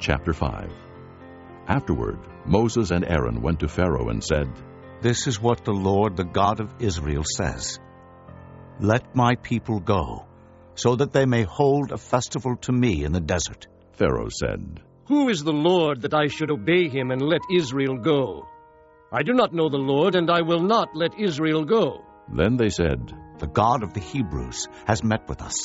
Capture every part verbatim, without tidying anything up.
Chapter five. Afterward, Moses and Aaron went to Pharaoh and said, "This is what the Lord, the God of Israel, says. Let my people go, so that they may hold a festival to me in the desert." Pharaoh said, "Who is the Lord that I should obey him and let Israel go? I do not know the Lord, and I will not let Israel go." Then they said, "The God of the Hebrews has met with us.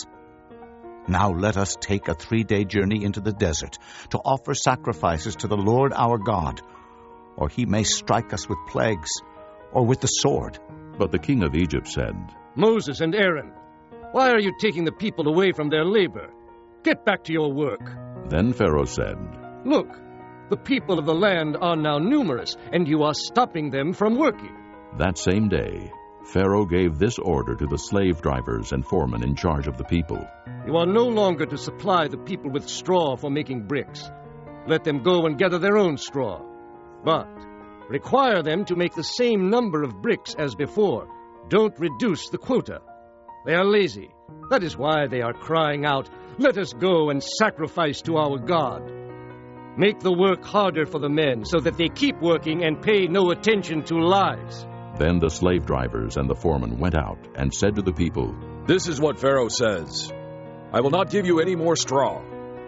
Now let us take a three-day journey into the desert to offer sacrifices to the Lord our God, or he may strike us with plagues or with the sword." But the king of Egypt said, "Moses and Aaron, why are you taking the people away from their labor? Get back to your work." Then Pharaoh said, "Look, the people of the land are now numerous, and you are stopping them from working." That same day, Pharaoh gave this order to the slave drivers and foremen in charge of the people. "You are no longer to supply the people with straw for making bricks. Let them go and gather their own straw. But require them to make the same number of bricks as before. Don't reduce the quota. They are lazy. That is why they are crying out, 'Let us go and sacrifice to our God.' Make the work harder for the men so that they keep working and pay no attention to lies." Then the slave drivers and the foremen went out and said to the people, "This is what Pharaoh says. I will not give you any more straw.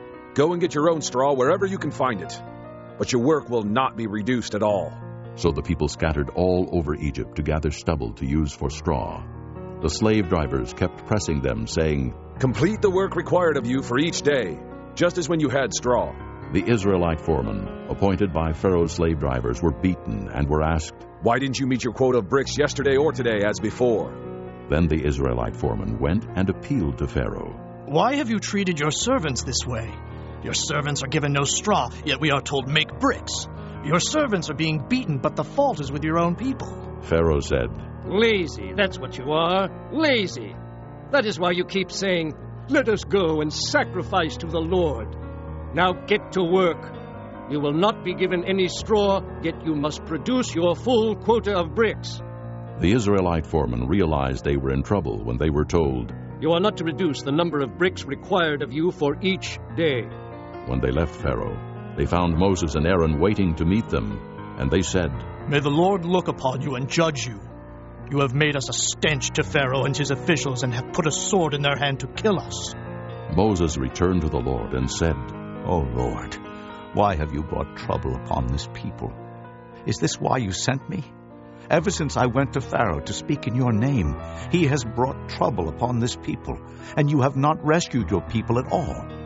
Go and get your own straw wherever you can find it, but your work will not be reduced at all." So the people scattered all over Egypt to gather stubble to use for straw. The slave drivers kept pressing them, saying, "Complete the work required of you for each day, just as when you had straw." The Israelite foremen, appointed by Pharaoh's slave drivers, were beaten and were asked, "Why didn't you meet your quota of bricks yesterday or today as before?" Then the Israelite foreman went and appealed to Pharaoh. "Why have you treated your servants this way? Your servants are given no straw, yet we are told, 'Make bricks.' Your servants are being beaten, but the fault is with your own people." Pharaoh said, "Lazy, that's what you are. Lazy. That is why you keep saying, 'Let us go and sacrifice to the Lord.' Now get to work. You will not be given any straw, yet you must produce your full quota of bricks." The Israelite foremen realized they were in trouble when they were told, "You are not to reduce the number of bricks required of you for each day." When they left Pharaoh, they found Moses and Aaron waiting to meet them, and they said, "May the Lord look upon you and judge you. You have made us a stench to Pharaoh and his officials and have put a sword in their hand to kill us." Moses returned to the Lord and said, "O Lord, why have you brought trouble upon this people? Is this why you sent me? Ever since I went to Pharaoh to speak in your name, he has brought trouble upon this people, and you have not rescued your people at all.